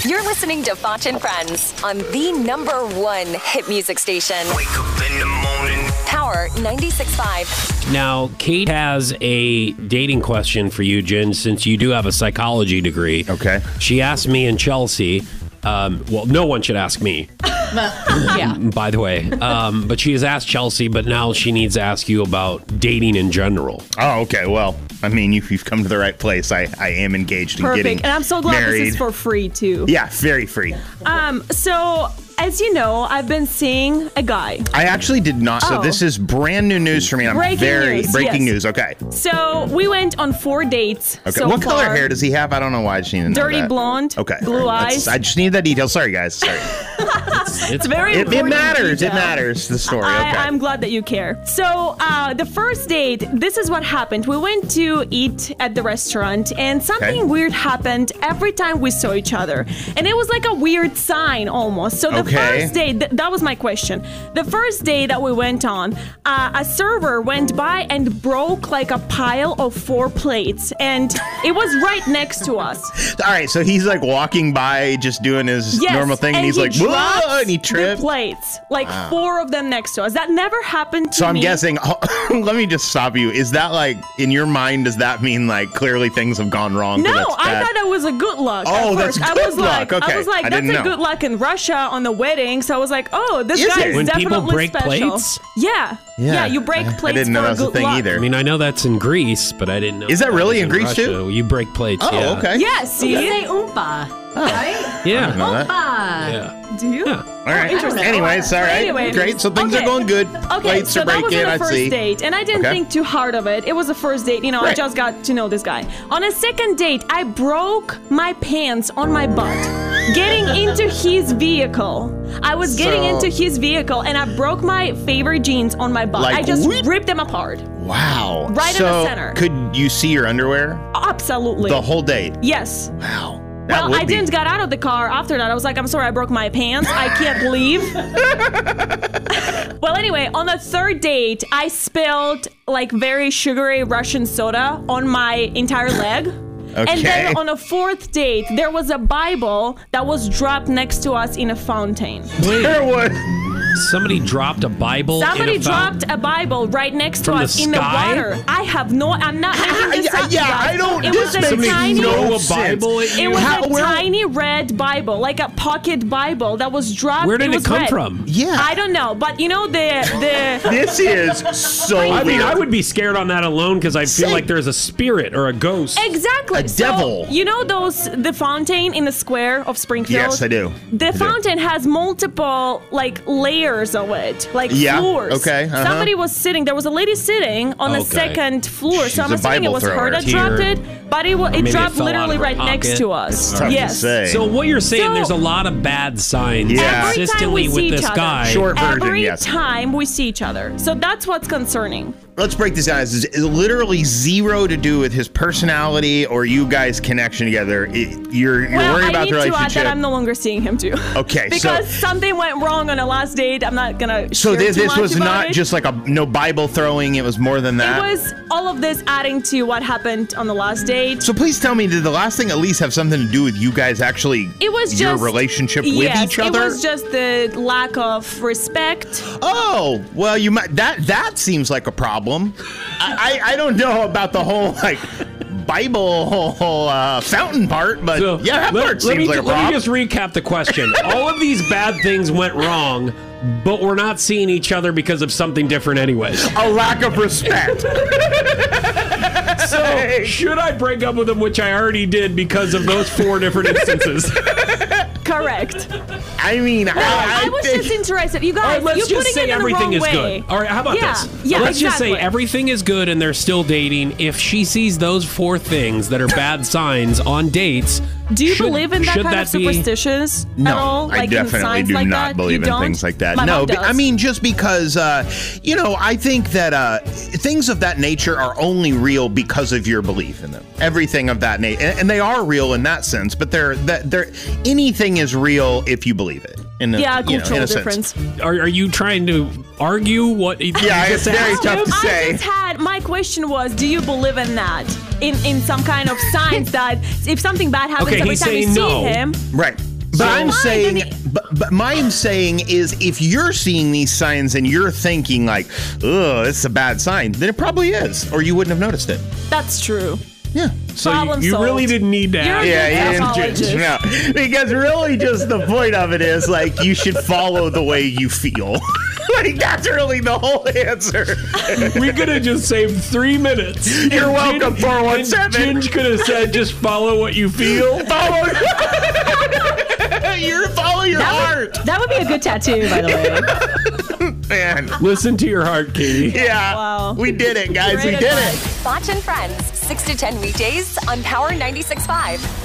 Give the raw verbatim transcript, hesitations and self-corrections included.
You're listening to Foch and Friends on the number one hit music station. Wake up in the morning. Power ninety-six point five. Now, Kate has a dating question for you, Jen, since you do have a psychology degree. Okay. She asked me and Chelsea. Um, well, no one should ask me. Yeah. By the way. Um, but she has asked Chelsea, but now she needs to ask you about dating in general. Oh, okay. Well, I mean, you've, you've come to the right place. I, I am engaged in Perfect. getting And I'm so glad married. this is for free, too. Yeah, very free. Um. So, as you know, I've been seeing a guy. I actually did not. So Oh. this is brand new news for me. I'm Breaking very news, breaking yes. news. Okay. So, we went on four dates Okay. so what color far. hair does he have? I don't know why I just need to know Dirty that. blonde, Okay. blue All right. That's- eyes. I just need that detail. Sorry, guys. Sorry. It's very it, it important matters. It detail. matters. The story. Okay. I, I'm glad that you care. So, uh, the first date, this is what happened. We went to eat at the restaurant, and something Okay. weird happened every time we saw each other. And it was like a weird sign almost. So, the Okay. first date, th- that was my question. The first day that we went on, uh, a server went by and broke like a pile of four plates, and it was right next to us. All right. So he's like walking by, just doing his Yes, normal thing, and, he's he like, drops whoa, and he the tripped. plates, like four of them next to us. That never happened to So I'm me. guessing. Let me just stop you. Is that like in your mind? Does that mean like clearly things have gone wrong? 'cause No, that's I bad? thought it was a good luck. Oh, at that's first. I good was like, luck. Okay, I was like, I that's didn't a know. good luck in Russia on the wedding. So I was like, oh, this Is guy it? is When people definitely break special. plates? Yeah. yeah, You break I- plates I didn't know for that was a a good thing luck. either. I mean, I know that's in Greece, but I didn't know. Is that really in Greece, Russia. too? You break plates. Oh, yeah. okay. Yeah, see? You say oompa, right? Yeah. Know that? Oompa. Yeah. Do you? Yeah. All right. interesting. Anyways, all right. Anyway. Great. So things Okay. are going good. Okay, Plates so are that was breaking. on I the first see. date, and I didn't Okay. think too hard of it. It was a first date, you know. I Right. just got to know this guy. On a second date, I broke my pants on my butt, getting into his vehicle. I was getting So- into his vehicle, and I broke my favorite jeans on my butt. Like I just what? ripped them apart. Wow. Right in so the center. Could you see your underwear Absolutely. the whole date? Yes. Wow. That Well, would I be- didn't get out of the car after that. I was like, I'm sorry, I broke my pants. I can't leave. Well, anyway, on the third date, I spilled like very sugary Russian soda on my entire leg. And Okay. then on a fourth date, there was a Bible that was dropped next to us in a fountain. There was. Somebody dropped a Bible. Somebody in a fountain? dropped a Bible right next to From the us in the sky? water. I have no. I'm not making this Yeah, up. yeah, guys. I don't- It this was a makes tiny. no Throw a sense. Bible at It you? was How- a where- tiny red Bible, like a pocket Bible that was dropped. Where did it, was come red. from? Yeah. I don't know, but you know the the. This is so I mean, weird. I would be scared on that alone because I feel Same. like there's a spirit or a ghost. Exactly. A So, devil. You know those the fountain in the square of Springfield? Yes, I do. The I do. fountain has multiple like layers of it, like Yeah, floors. okay, uh-huh. Somebody was sitting. There was a lady sitting on the Okay. second floor. She's so I'm a assuming it Bible was her thrower. that Here. dropped it, but it, wa- it maybe it dropped fell out literally of her right next pocket. to us. It's tough yes. to say. So what you're saying, So- there's a lot of bad signs Yeah. Every time consistently we with see this each other. guy. Short version, Every yes. time we see each other. So that's what's concerning. Let's break this down. It's literally zero to do with his personality or you guys' connection together. It, you're you're Well, worried I about need the to add relationship. that I'm no longer seeing him too. Okay, so- because something went wrong on a last date. I'm not gonna. So share this, too this much was about not it. just like a no Bible throwing. It was more than that. It was all of this adding to what happened on the last date. So please tell me, did the last thing at least have something to do with you guys actually It was your just relationship with yes, each other? It was just the lack of respect. Oh, well, you might that that seems like a problem. I, I I don't know about the whole like Bible whole uh, fountain part, but So, yeah, that let, part let seems me, like a let me problem. just recap the question. All of these bad things went wrong, but we're not seeing each other because of something different anyways. A lack of respect. So, should I break up with him, which I already did because of those four different instances? Correct. I mean, Well, I, I, was think, just interested. You All guys, right, let's you're just putting say it in the everything wrong is way. good. All right, how about Yeah, this? yeah, let's just say exactly. everything is good and they're still dating. If she sees those four things that are bad signs on dates, Do you should- believe in that should kind that of be- superstitions no, at all? I Like in definitely signs do like not that? believe You in don't? things like that. My no, mom but, does. I mean, just because, uh, you know, I think that uh, things of that nature are only real because of your belief in them. Everything of that nature, and, and they are real in that sense. But they're that they're anything is real if you believe it. In a, yeah, you know, cultural in a sense. difference. Are, are you trying to argue what? you Yeah, just it's very asked? tough to I say. just had my question was, do you believe in that? In in some kind of signs that if something bad happens Okay, every he's time you saying see no. him, Right. But I'm why saying, did he- but, but my I'm saying is, if you're seeing these signs and you're thinking like, "Ugh, it's a bad sign," then it probably is, or you wouldn't have noticed it. That's true. Yeah. So you, Problem you solved. really didn't need to You're ask. a Yeah, good you psychologist. didn't. No, because really, just the point of it is like you should follow the way you feel. Like that's really the whole answer. We could have just saved three minutes. You're welcome, four one seven. Ginge could have said, just follow what you feel. Follow. You follow your heart, That would be a good tattoo, by the way. man. Listen to your heart, Katie. Yeah, Wow. we did it, guys. Great we did advice. it. Foch and Friends, six to ten weekdays on Power ninety-six point five.